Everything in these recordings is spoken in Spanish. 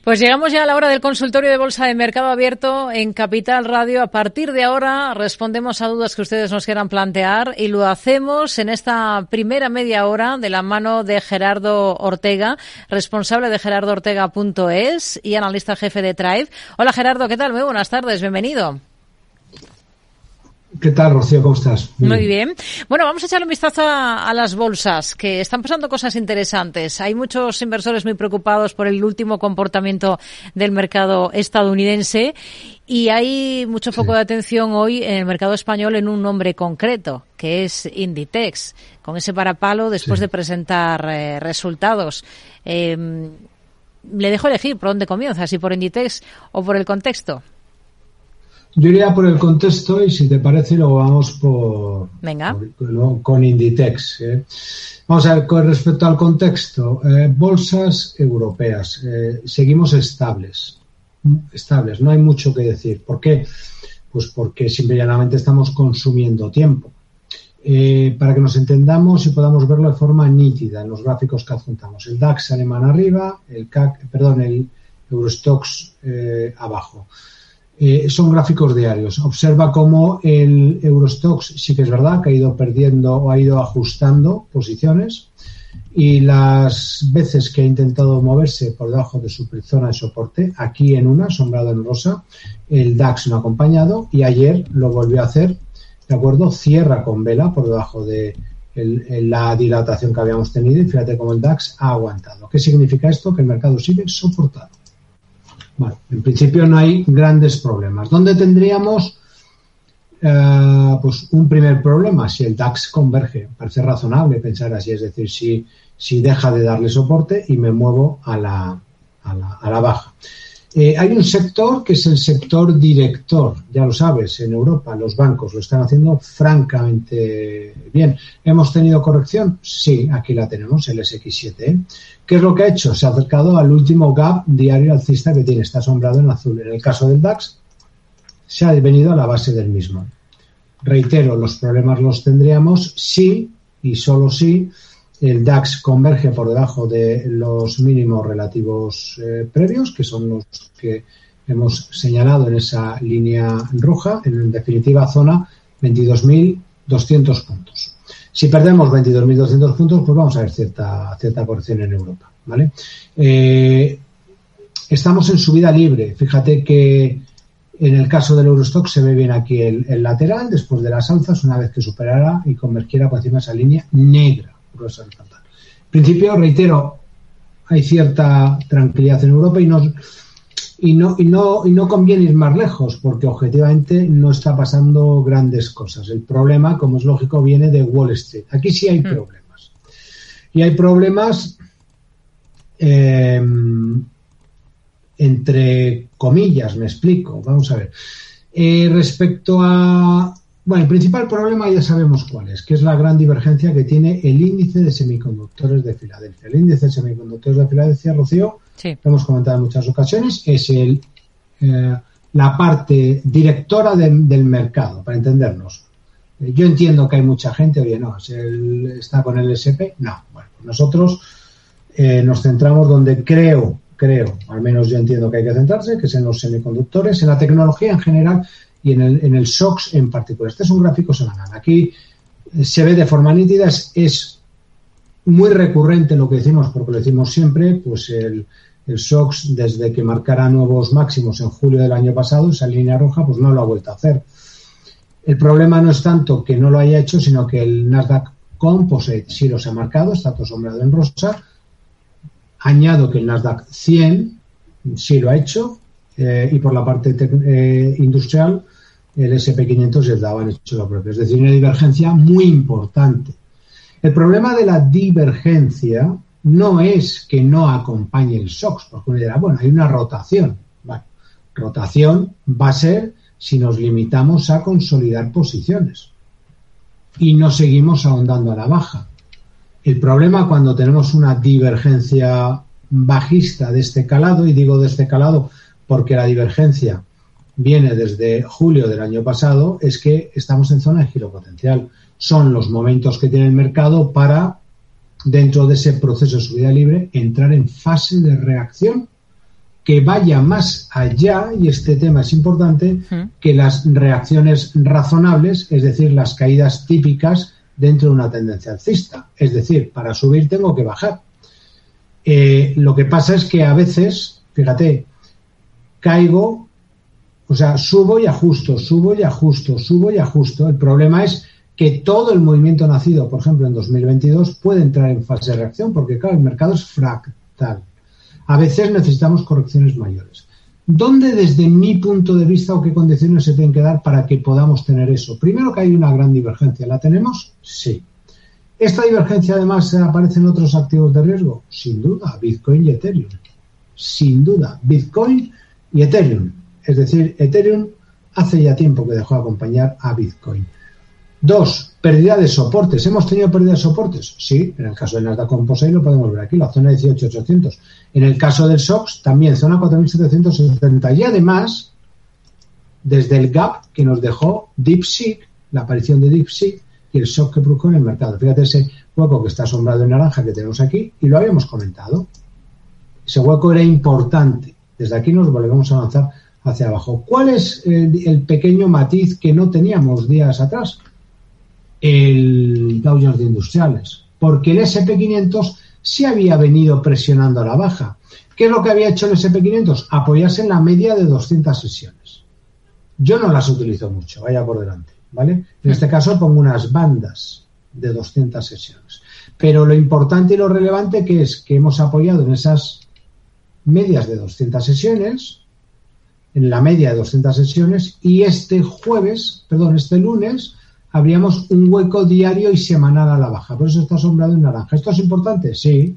Pues llegamos ya a la hora del consultorio de Bolsa de Mercado Abierto en Capital Radio. A partir de ahora respondemos a dudas que ustedes nos quieran plantear y lo hacemos en esta primera media hora de la mano de Gerardo Ortega, responsable de gerardoortega.es y analista jefe de Thrive. Hola Gerardo, ¿qué tal? Muy buenas tardes, bienvenido. ¿Qué tal, Rocío? ¿Cómo estás? Muy bien. Bueno, vamos a echarle un vistazo a las bolsas, que están pasando cosas interesantes. Hay muchos inversores muy preocupados por el último comportamiento del mercado estadounidense y hay mucho foco de atención hoy en el mercado español en un nombre concreto, que es Inditex, con ese varapalo después de presentar resultados. Le dejo elegir por dónde comienza, si por Inditex o por el contexto. Yo iría por el contexto y si te parece luego vamos con Inditex. Vamos a ver, con respecto al contexto, bolsas europeas, seguimos estables, no hay mucho que decir. ¿Por qué? Pues porque simple y llanamente estamos consumiendo tiempo. Para que nos entendamos y podamos verlo de forma nítida en los gráficos que adjuntamos. El DAX alemán arriba, el Eurostoxx abajo. Son gráficos diarios. Observa cómo el Eurostoxx sí que es verdad que ha ido perdiendo o ha ido ajustando posiciones y las veces que ha intentado moverse por debajo de su zona de soporte, aquí en una, sombrado en rosa, el DAX no ha acompañado y ayer lo volvió a hacer, ¿de acuerdo? Cierra con vela por debajo de la dilatación que habíamos tenido y fíjate cómo el DAX ha aguantado. ¿Qué significa esto? Que el mercado sigue soportado. Bueno, en principio no hay grandes problemas. ¿Dónde tendríamos pues un primer problema? Si el DAX converge, parece razonable pensar así, es decir, si deja de darle soporte y me muevo a la baja. Hay un sector que es el sector director, ya lo sabes, en Europa los bancos lo están haciendo francamente bien. ¿Hemos tenido corrección? Sí, aquí la tenemos, el SX7. ¿Qué es lo que ha hecho? Se ha acercado al último gap diario alcista que tiene, está sombrado en azul. En el caso del DAX, se ha venido a la base del mismo. Reitero, los problemas los tendríamos si y solo si el DAX converge por debajo de los mínimos relativos previos, que son los que hemos señalado en esa línea roja, en definitiva zona 22.200 puntos. Si perdemos 22.200 puntos, pues vamos a ver cierta corrección en Europa, ¿vale? Estamos en subida libre. Fíjate que en el caso del Eurostoxx se ve bien aquí el lateral, después de las alzas, una vez que superara y convergiera por encima de esa línea negra. En principio, reitero, hay cierta tranquilidad en Europa y no conviene ir más lejos porque objetivamente no está pasando grandes cosas. El problema, como es lógico, viene de Wall Street. Aquí sí hay problemas. Y hay problemas entre comillas, me explico. Vamos a ver. Respecto a... Bueno, el principal problema ya sabemos cuál es, que es la gran divergencia que tiene el índice de semiconductores de Filadelfia. El índice de semiconductores de Filadelfia, Rocío, lo hemos comentado en muchas ocasiones, es la parte directora del mercado, para entendernos. Yo entiendo que hay mucha gente, oye, no, está con el SP. No, bueno, nosotros nos centramos donde creo, al menos yo entiendo que hay que centrarse, que es en los semiconductores, en la tecnología en general, y en el SOX en particular. Este es un gráfico semanal. Aquí se ve de forma nítida, es muy recurrente lo que decimos, porque lo decimos siempre, pues el SOX desde que marcara nuevos máximos en julio del año pasado, esa línea roja, pues no lo ha vuelto a hacer. El problema no es tanto que no lo haya hecho, sino que el Nasdaq Composite sí los ha marcado, está todo sombreado en rosa. Añado que el Nasdaq 100 sí lo ha hecho, y por la parte industrial el SP500 y el Dow han hecho lo propio. Es decir, una divergencia muy importante. El problema de la divergencia no es que no acompañe el SOX, porque uno dirá, bueno, hay una rotación. Bueno, rotación va a ser si nos limitamos a consolidar posiciones y no seguimos ahondando a la baja. El problema cuando tenemos una divergencia bajista de este calado, y digo de este calado porque la divergencia viene desde julio del año pasado, es que estamos en zona de giro potencial. Son los momentos que tiene el mercado para, dentro de ese proceso de subida libre, entrar en fase de reacción que vaya más allá, y este tema es importante, que las reacciones razonables, es decir, las caídas típicas dentro de una tendencia alcista. Es decir, para subir tengo que bajar. Lo que pasa es que a veces, fíjate, caigo, o sea, subo y ajusto, subo y ajusto, subo y ajusto. El problema es que todo el movimiento nacido, por ejemplo, en 2022, puede entrar en fase de reacción, porque claro, el mercado es fractal. A veces necesitamos correcciones mayores. ¿Dónde, desde mi punto de vista, o qué condiciones se tienen que dar para que podamos tener eso? Primero, que hay una gran divergencia. ¿La tenemos? Sí. ¿Esta divergencia además aparece en otros activos de riesgo? Sin duda, Bitcoin y Ethereum. Sin duda, Bitcoin y Ethereum. Es decir, Ethereum hace ya tiempo que dejó de acompañar a Bitcoin. 2, pérdida de soportes. ¿Hemos tenido pérdida de soportes? Sí, en el caso del Nasdaq Composite lo podemos ver aquí, la zona 18.800. En el caso del SOX, también zona 4.770. Y además, desde el gap que nos dejó DeepSeek, la aparición de DeepSeek y el shock que produjo en el mercado. Fíjate ese hueco que está asombrado en naranja que tenemos aquí, y lo habíamos comentado. Ese hueco era importante. Desde aquí nos volvemos a avanzar hacia abajo. ¿Cuál es el pequeño matiz que no teníamos días atrás? El Dow Jones de Industriales, porque el SP500 sí había venido presionando a la baja. ¿Qué es lo que había hecho el SP500? Apoyarse en la media de 200 sesiones. Yo no las utilizo mucho, vaya por delante, ¿vale? En este caso pongo unas bandas de 200 sesiones. Pero lo importante y lo relevante que es que hemos apoyado en esas medias de 200 sesiones, en la media de 200 sesiones, y este lunes habríamos un hueco diario y semanal a la baja. Por eso está asombrado en naranja. ¿Esto es importante? Sí,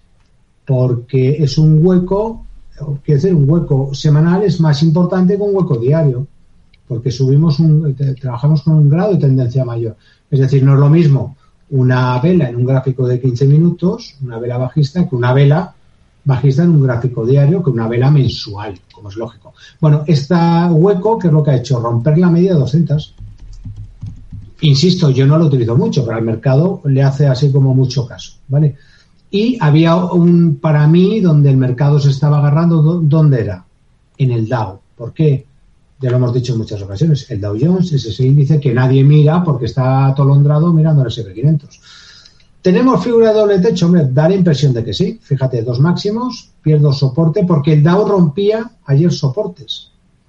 porque es un hueco, quiere decir, un hueco semanal es más importante que un hueco diario, porque trabajamos con un grado de tendencia mayor. Es decir, no es lo mismo una vela en un gráfico de 15 minutos, una vela bajista, que una vela bajista en un gráfico diario, que una vela mensual, como es lógico. Bueno, este hueco, ¿qué es lo que ha hecho? Romper la media de 200. Insisto, yo no lo utilizo mucho, pero al mercado le hace así como mucho caso, ¿vale? Y había para mí, donde el mercado se estaba agarrando, ¿dónde era? En el Dow. ¿Por qué? Ya lo hemos dicho en muchas ocasiones. El Dow Jones es ese índice que nadie mira porque está atolondrado mirando el SP500. ¿Tenemos figura de doble techo? Hombre, da la impresión de que sí. Fíjate, 2 máximos, pierdo soporte, porque el Dow rompía ayer soportes.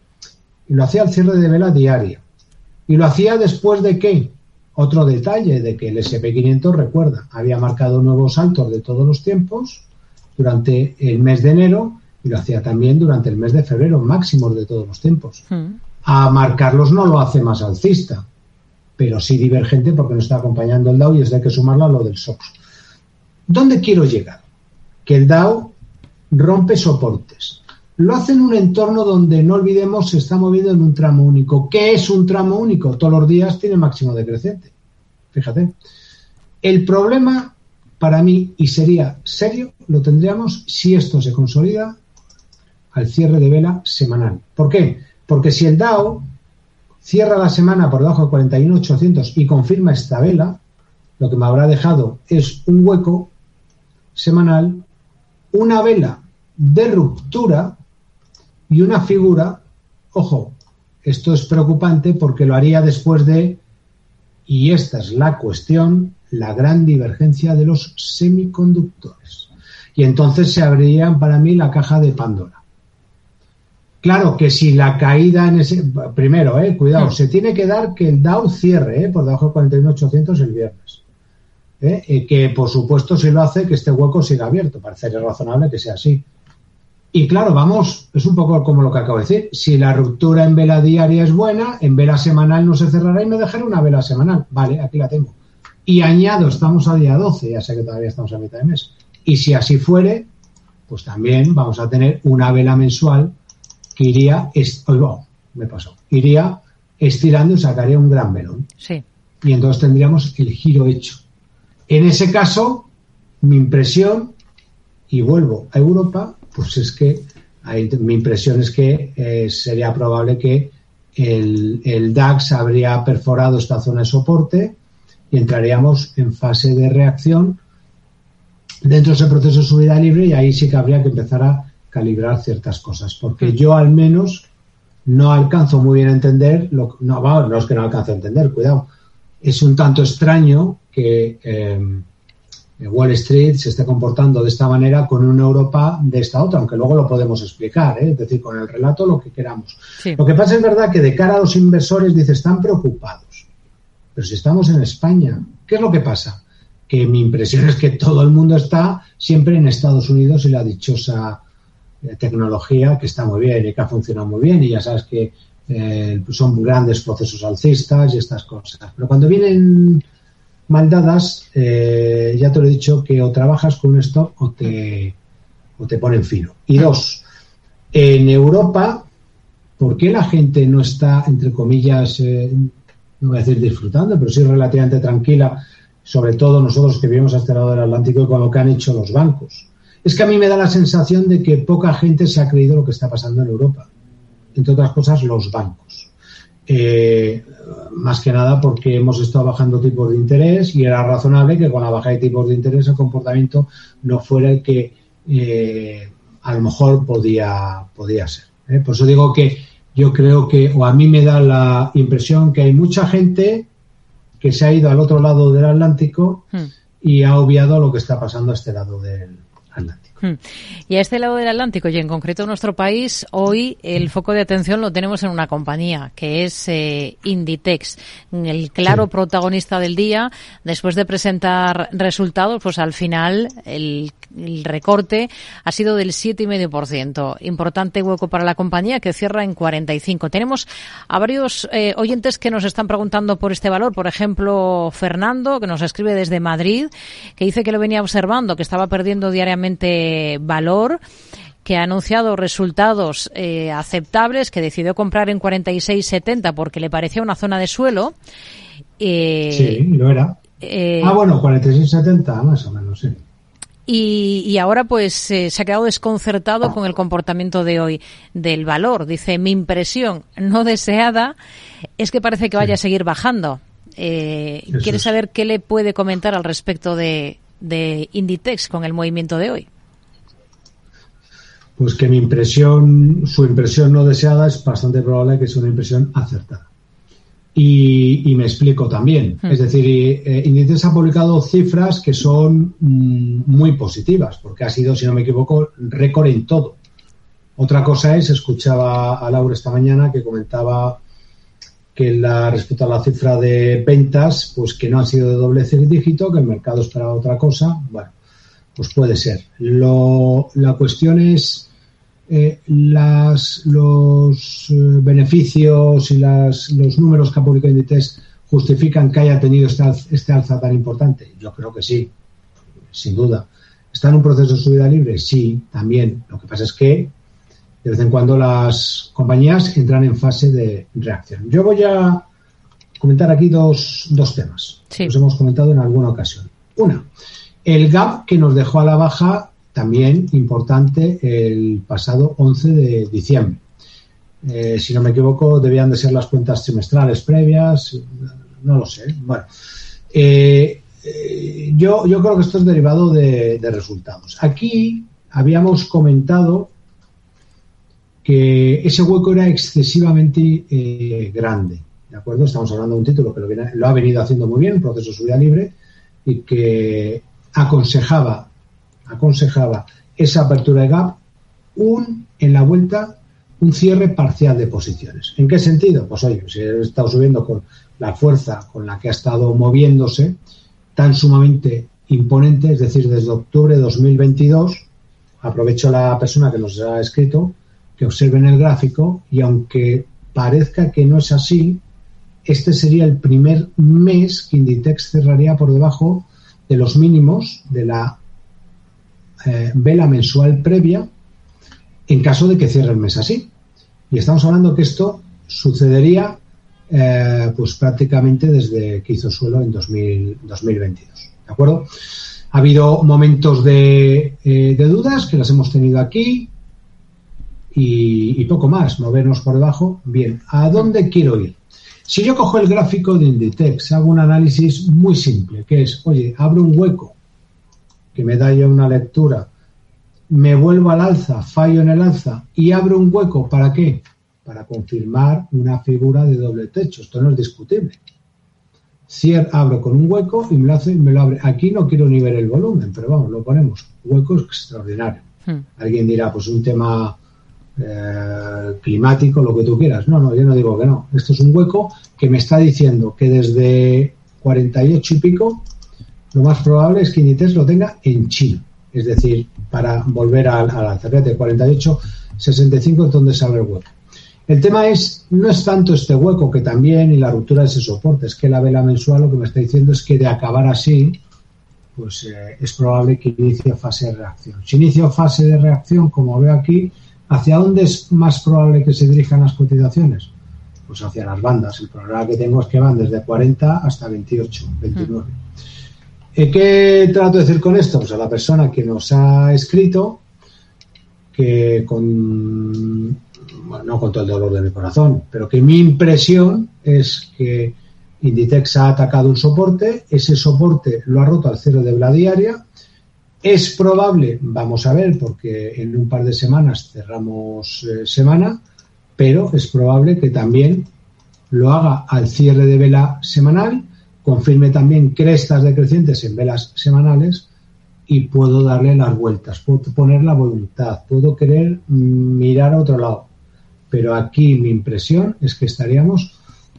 Y lo hacía al cierre de vela diaria. ¿Y lo hacía después de qué? Otro detalle, de que el SP500, recuerda, había marcado nuevos altos de todos los tiempos durante el mes de enero, y lo hacía también durante el mes de febrero, máximos de todos los tiempos. A marcarlos no lo hace más alcista, pero sí divergente, porque no está acompañando el Dow, y eso hay que sumarlo a lo del SOX. ¿Dónde quiero llegar? Que el Dow rompe soportes. Lo hace en un entorno donde, no olvidemos, se está moviendo en un tramo único. ¿Qué es un tramo único? Todos los días tiene máximo decreciente. Fíjate. El problema, para mí, y sería serio, lo tendríamos si esto se consolida al cierre de vela semanal. ¿Por qué? Porque si el Dow cierra la semana por debajo de 41.800 y confirma esta vela, lo que me habrá dejado es un hueco semanal, una vela de ruptura y una figura. Ojo, esto es preocupante porque lo haría después de, y esta es la cuestión, la gran divergencia de los semiconductores. Y entonces se abriría para mí la caja de Pandora. Claro que si la caída en ese... Primero, cuidado, se tiene que dar que el Dow cierre por debajo de 41.800 el viernes. Que por supuesto, si lo hace, que este hueco siga abierto. Parecería razonable que sea así. Y claro, vamos, es un poco como lo que acabo de decir. Si la ruptura en vela diaria es buena, en vela semanal no se cerrará y me dejaré una vela semanal. Vale, aquí la tengo. Y añado, estamos a día 12, ya sé que todavía estamos a mitad de mes. Y si así fuere, pues también vamos a tener una vela mensual que iría estirando y sacaría un gran melón. Sí. Y entonces tendríamos el giro hecho. En ese caso, mi impresión, y vuelvo a Europa, pues es que mi impresión es que sería probable que el DAX habría perforado esta zona de soporte y entraríamos en fase de reacción dentro de ese proceso de subida libre, y ahí sí que habría que empezar a calibrar ciertas cosas, porque yo al menos no alcanzo muy bien a entender, no es que no alcanzo a entender, cuidado, es un tanto extraño que Wall Street se esté comportando de esta manera con una Europa de esta otra, aunque luego lo podemos explicar, es decir, con el relato lo que queramos. Sí. Lo que pasa es verdad que de cara a los inversores, dice, están preocupados, pero si estamos en España, ¿qué es lo que pasa? Que mi impresión es que todo el mundo está siempre en Estados Unidos y la dichosa tecnología que está muy bien y que ha funcionado muy bien, y ya sabes que son grandes procesos alcistas y estas cosas, pero cuando vienen mal dadas, ya te lo he dicho, que o trabajas con un stop o te ponen fino. Y dos, en Europa, ¿por qué la gente no está, entre comillas, no voy a decir disfrutando, pero sí relativamente tranquila, sobre todo nosotros que vivimos a este lado del Atlántico, con lo que han hecho los bancos? Es que a mí me da la sensación de que poca gente se ha creído lo que está pasando en Europa. Entre otras cosas, los bancos. Más que nada porque hemos estado bajando tipos de interés y era razonable que con la baja de tipos de interés el comportamiento no fuera el que a lo mejor podía ser. Por eso digo que yo creo que, o a mí me da la impresión que hay mucha gente que se ha ido al otro lado del Atlántico y ha obviado lo que está pasando a este lado del Atlántico. Y a este lado del Atlántico, y en concreto en nuestro país, hoy el foco de atención lo tenemos en una compañía, que es Inditex, el claro protagonista del día. Después de presentar resultados, pues al final el recorte ha sido del 7,5%. Importante hueco para la compañía, que cierra en 45. Tenemos a varios oyentes que nos están preguntando por este valor. Por ejemplo, Fernando, que nos escribe desde Madrid, que dice que lo venía observando, que estaba perdiendo diariamente valor, que ha anunciado resultados aceptables, que decidió comprar en 46,70 porque le parecía una zona de suelo. Sí, lo era. 46,70 más o menos, sí. Y ahora pues se ha quedado desconcertado con el comportamiento de hoy del valor. Dice, mi impresión no deseada es que parece que vaya a seguir bajando. ¿Quiere saber qué le puede comentar al respecto de Inditex con el movimiento de hoy? Pues que su impresión no deseada es bastante probable que sea una impresión acertada. Y me explico también. Es decir, Inditex ha publicado cifras que son muy positivas, porque ha sido, si no me equivoco, récord en todo. Otra cosa es, escuchaba a Laura esta mañana que comentaba que respecto a la cifra de ventas, pues que no han sido de doble dígito, que el mercado esperaba otra cosa. Bueno, pues puede ser. La cuestión es los beneficios y los números que ha publicado Inditex justifican que haya tenido este alza tan importante. Yo creo que sí, sin duda. ¿Está en un proceso de subida libre? Sí, también. Lo que pasa es que de vez en cuando las compañías entran en fase de reacción. Yo voy a comentar aquí dos temas. Sí. Los hemos comentado en alguna ocasión. Una, el gap que nos dejó a la baja, también importante, el pasado 11 de diciembre. Si no me equivoco, debían de ser las cuentas trimestrales previas, no lo sé. Bueno, yo creo que esto es derivado de resultados. Aquí habíamos comentado que ese hueco era excesivamente grande, ¿de acuerdo? Estamos hablando de un título que lo ha venido haciendo muy bien, un proceso de subida libre, y que aconsejaba esa apertura de gap en la vuelta un cierre parcial de posiciones. ¿En qué sentido? Pues oye, si he estado subiendo con la fuerza con la que ha estado moviéndose, tan sumamente imponente, es decir, desde octubre de 2022, aprovecho la persona que nos ha escrito, que observen el gráfico, y aunque parezca que no es así, este sería el primer mes que Inditex cerraría por debajo de los mínimos de la vela mensual previa, en caso de que cierre el mes así. Y estamos hablando que esto sucedería pues prácticamente desde que hizo suelo en 2022. ¿De acuerdo? Ha habido momentos de dudas, que las hemos tenido aquí, y poco más, movernos por debajo. Bien, ¿a dónde quiero ir? Si yo cojo el gráfico de Inditex, hago un análisis muy simple, que es, oye, abro un hueco que me da ya una lectura me vuelvo al alza, fallo en el alza y abro un hueco, ¿para qué? Para confirmar una figura de doble techo. Esto no es discutible. Abro con un hueco y me lo abre. Aquí no quiero ni ver el volumen, pero vamos, lo ponemos. Hueco extraordinario. Alguien dirá, pues un tema climático, lo que tú quieras. No, yo no digo que no. Esto es un hueco que me está diciendo que desde 48 y pico, lo más probable es que Inditex lo tenga en chino. Es decir, para volver a la alza. De 48, 65 es donde se abre el hueco. El tema no es tanto este hueco que también y la ruptura de ese soporte, es que la vela mensual lo que me está diciendo es que de acabar así, pues es probable que inicie fase de reacción. Si inicio fase de reacción, como veo aquí, ¿hacia dónde es más probable que se dirijan las cotizaciones? Pues hacia las bandas. El problema que tengo es que van desde 40 hasta 28, 29. ¿Qué trato de decir con esto? Pues a la persona que nos ha escrito que no con todo el dolor de mi corazón, pero que mi impresión es que Inditex ha atacado un soporte, ese soporte lo ha roto al cero de vela diaria. Es probable, vamos a ver, porque en un par de semanas cerramos semana, pero es probable que también lo haga al cierre de vela semanal, confirme también crestas decrecientes en velas semanales y puedo darle las vueltas, puedo poner la voluntad, puedo querer mirar a otro lado. Pero aquí mi impresión es que estaríamos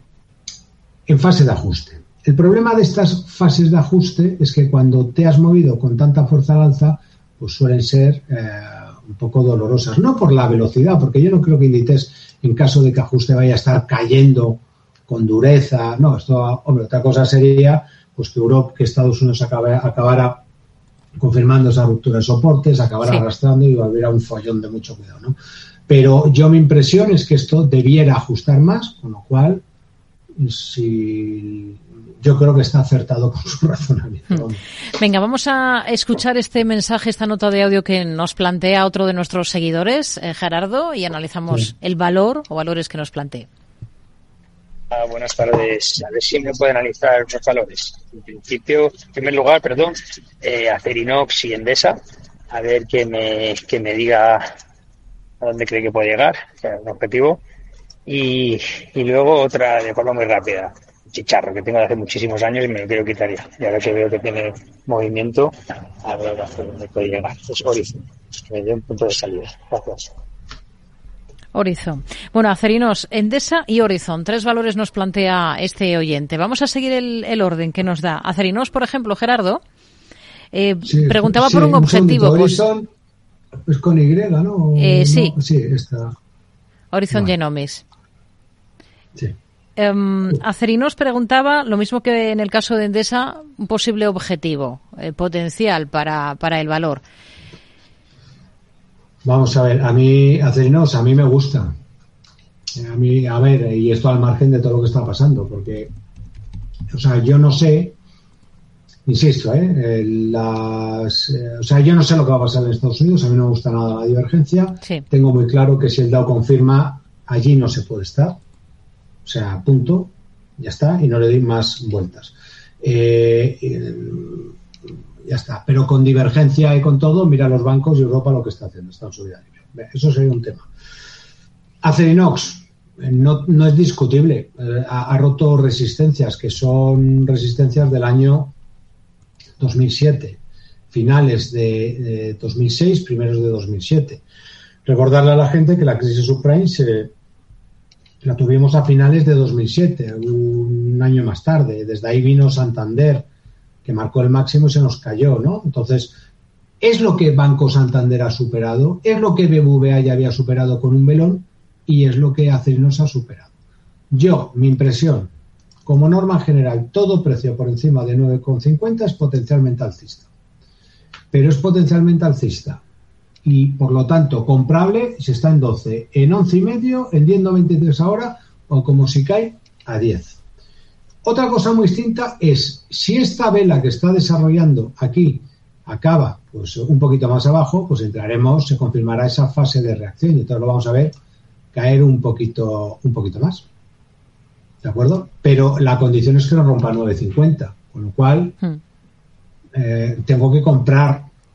en fase de ajuste. El problema de estas fases de ajuste es que cuando te has movido con tanta fuerza al alza, pues suelen ser un poco dolorosas. No por la velocidad, porque yo no creo que Inditex, en caso de que ajuste, vaya a estar cayendo con dureza. No, otra cosa sería pues que Estados Unidos acabara confirmando esa ruptura de soportes, acabara arrastrando y volviera a un follón de mucho cuidado, ¿no? Pero mi impresión es que esto debiera ajustar más, con lo cual yo creo que está acertado con su razonamiento. Venga, vamos a escuchar este mensaje, esta nota de audio que nos plantea otro de nuestros seguidores, Gerardo, y analizamos el valor o valores que nos plantea. Buenas tardes. A ver si me puede analizar unos valores. En primer lugar, Acerinox y Endesa. A ver que me diga a dónde cree que puede llegar, o sea, un objetivo. Y luego otra de forma muy rápida. Chicharro, que tengo de hace muchísimos años y me lo quiero quitar ya. Y ahora que veo que tiene movimiento, a ver hasta dónde puede llegar. Es Horizon, que me dé un punto de salida. Gracias. Horizon. Bueno, Acerinos, Endesa y Horizon. 3 valores nos plantea este oyente. Vamos a seguir el orden que nos da. Acerinos, por ejemplo, Gerardo, preguntaba por un objetivo. Horizon es con Y, ¿no? Sí. No, sí, está. Horizon Genomics. Sí. Acerinos preguntaba, lo mismo que en el caso de Endesa, un posible objetivo potencial para el valor. Vamos a ver, Acerinos, a mí me gusta. Y esto al margen de todo lo que está pasando, porque, yo no sé, insisto, yo no sé lo que va a pasar en Estados Unidos, a mí no me gusta nada la divergencia. Sí. Tengo muy claro que si el Dow confirma, allí no se puede estar. Punto, ya está, y no le doy más vueltas. Ya está, pero con divergencia y con todo, mira los bancos y Europa lo que está haciendo, están subiendo. Eso sería un tema. Acerinox, no es discutible, ha roto resistencias que son resistencias del año 2007, finales de 2006, primeros de 2007. Recordarle a la gente que la crisis subprime la tuvimos a finales de 2007, un año más tarde. Desde ahí vino Santander, que marcó el máximo y se nos cayó, ¿no? Entonces, es lo que Banco Santander ha superado, es lo que BBVA ya había superado con un velón y es lo que Acerinos ha superado. Mi impresión, como norma general, todo precio por encima de 9,50 es potencialmente alcista. Pero es potencialmente alcista y, por lo tanto, comprable si está en 12, en 11,5, en 10,93 ahora o como si cae a 10. Otra cosa muy distinta es si esta vela que está desarrollando aquí acaba pues un poquito más abajo, pues se confirmará esa fase de reacción y entonces lo vamos a ver caer un poquito más. ¿De acuerdo? Pero la condición es que no rompa 9,50, con lo cual tengo que comprar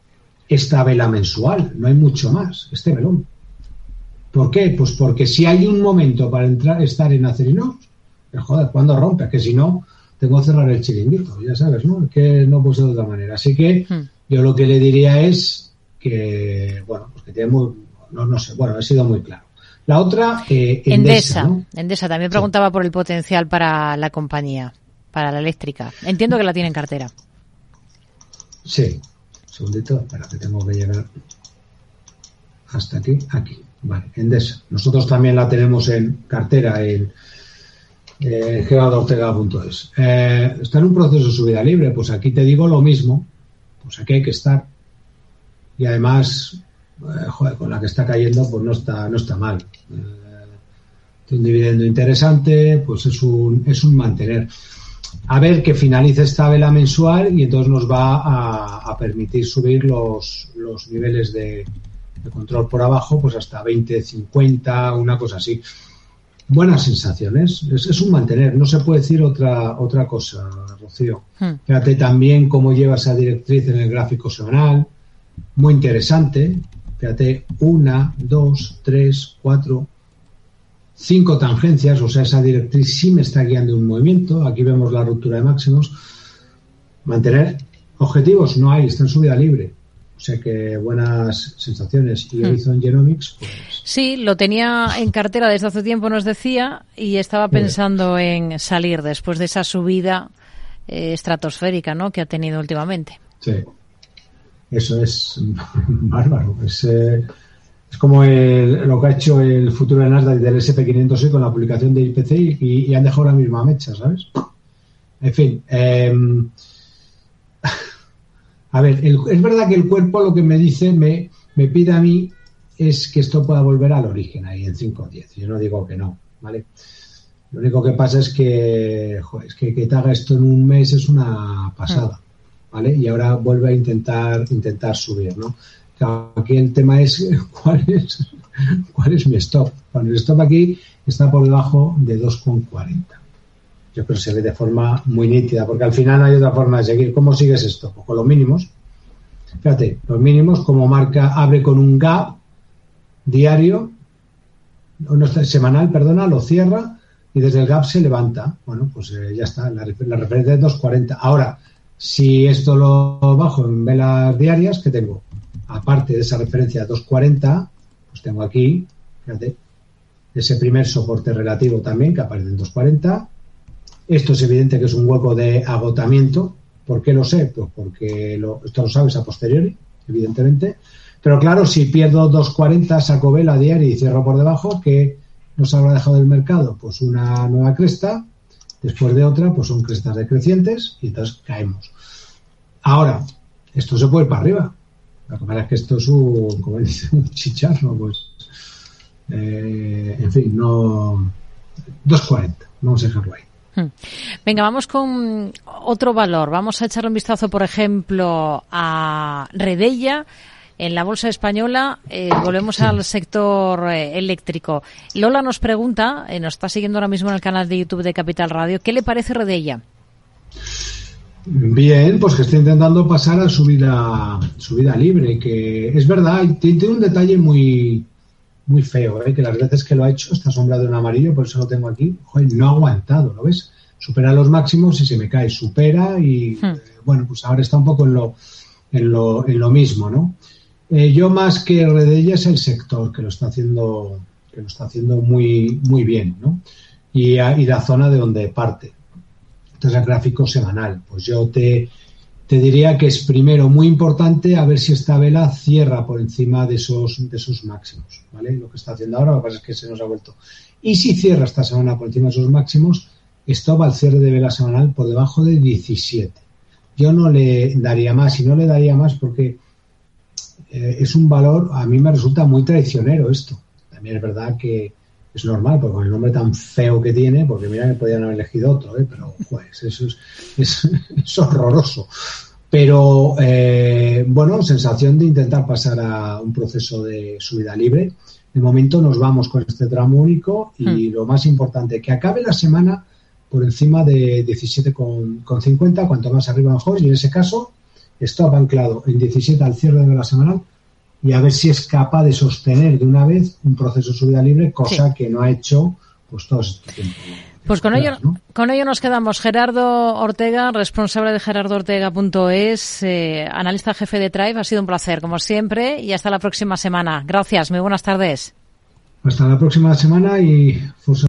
esta vela mensual, no hay mucho más, este velón. ¿Por qué? Pues porque si hay un momento para estar en Acerinox, joder, ¿cuándo rompe? Que si no, tengo que cerrar el chiringuito, ya sabes, ¿no? Es que no puede ser de otra manera. Así que yo lo que le diría es que, bueno, pues que tiene muy, no sé, bueno, he sido muy claro. La otra, Endesa, ¿no? Endesa también preguntaba por el potencial para la compañía, para la eléctrica. Entiendo que la tiene en cartera. Sí, un segundito, espera que tengo que llegar hasta aquí. Vale, Endesa. Nosotros también la tenemos en cartera en geodaortega.es. Está en un proceso de subida libre, pues aquí te digo lo mismo, pues aquí hay que estar. Y además, joder, con la que está cayendo, pues no está mal. Un dividendo interesante, pues es un mantener. A ver que finalice esta vela mensual y entonces nos va a permitir subir los niveles de control por abajo, pues hasta 20, 50, una cosa así. Buenas sensaciones, es un mantener, no se puede decir otra cosa, Rocío. Fíjate también cómo lleva esa directriz en el gráfico semanal, muy interesante. Fíjate, 1, 2, 3, 4, 5 tangencias, o sea, esa directriz sí me está guiando un movimiento. Aquí vemos la ruptura de máximos. Mantener objetivos no hay, está en subida libre. O sea que buenas sensaciones. Y Horizon Genomics, pues... Sí, lo tenía en cartera desde hace tiempo, nos decía, y estaba pensando en salir después de esa subida estratosférica, ¿no?, que ha tenido últimamente. Sí, eso es bárbaro. Es como lo que ha hecho el futuro de Nasdaq del SP500 con la publicación de IPC y han dejado la misma mecha, ¿sabes? En fin, a ver, es verdad que el cuerpo lo que me dice, me pide a mí, es que esto pueda volver al origen ahí en 5.10. Yo no digo que no, ¿vale? Lo único que pasa es que, joder, es que te haga esto en un mes es una pasada, ¿vale? Y ahora vuelve a intentar subir, ¿no? Claro, aquí el tema es cuál es mi stop. Bueno, el stop aquí está por debajo de 2,40. Yo creo que se ve de forma muy nítida, porque al final no hay otra forma de seguir. ¿Cómo sigues esto? Pues con los mínimos. Fíjate, los mínimos como marca, abre con un gap diario, semanal, perdona, lo cierra y desde el gap se levanta. Bueno, pues ya está, la referencia es 2,40. Ahora, si esto lo bajo en velas diarias, ¿qué tengo? Aparte de esa referencia 2,40, pues tengo aquí, fíjate, ese primer soporte relativo también que aparece en 2,40. Esto es evidente que es un hueco de agotamiento. ¿Por qué lo sé? Pues porque esto lo sabes a posteriori, evidentemente. Pero claro, si pierdo 2,40, saco vela diaria y cierro por debajo, ¿qué nos habrá dejado el mercado? Pues una nueva cresta, después de otra, pues son crestas decrecientes y entonces caemos. Ahora, esto se puede ir para arriba. Lo que pasa es que esto es como dice, un chicharro, pues. En fin, no. 2,40, vamos a dejarlo ahí. Venga, vamos con otro valor. Vamos a echar un vistazo, por ejemplo, a Redella. En la bolsa española volvemos al sector eléctrico. Lola nos pregunta, nos está siguiendo ahora mismo en el canal de YouTube de Capital Radio, ¿qué le parece Redella? Bien, pues que está intentando pasar a subida libre, que es verdad, tiene un detalle muy feo, que las veces que lo ha hecho está sombrado en amarillo, por eso lo tengo aquí. Joder, no ha aguantado, ¿lo ves? Supera los máximos y se me cae, supera y bueno, pues ahora está un poco en lo mismo, ¿no? Yo más que Redella es el sector que lo está haciendo muy muy bien, ¿no? Y la zona de donde parte. Entonces el gráfico semanal, pues yo te diría que es primero muy importante a ver si esta vela cierra por encima de esos máximos, ¿vale? Lo que está haciendo ahora, lo que pasa es que se nos ha vuelto. Y si cierra esta semana por encima de esos máximos, esto va al cierre de vela semanal por debajo de 17. Yo no le daría más, y no le daría más porque es un valor, a mí me resulta muy traicionero esto. También es verdad que es normal, porque con el nombre tan feo que tiene, porque mira que podían haber elegido otro, pero pues eso es horroroso. Pero bueno, sensación de intentar pasar a un proceso de subida libre. De momento nos vamos con este tramo único y lo más importante, que acabe la semana por encima de 17,50, cuanto más arriba mejor, y en ese caso stop anclado en 17 al cierre de la semanal y a ver si es capaz de sostener de una vez un proceso de subida libre, cosa que no ha hecho pues todo este tiempo. Pues con ello nos quedamos. Gerardo Ortega, responsable de gerardoortega.es, analista jefe de Thrive. Ha sido un placer, como siempre, y hasta la próxima semana. Gracias, muy buenas tardes. Hasta la próxima semana y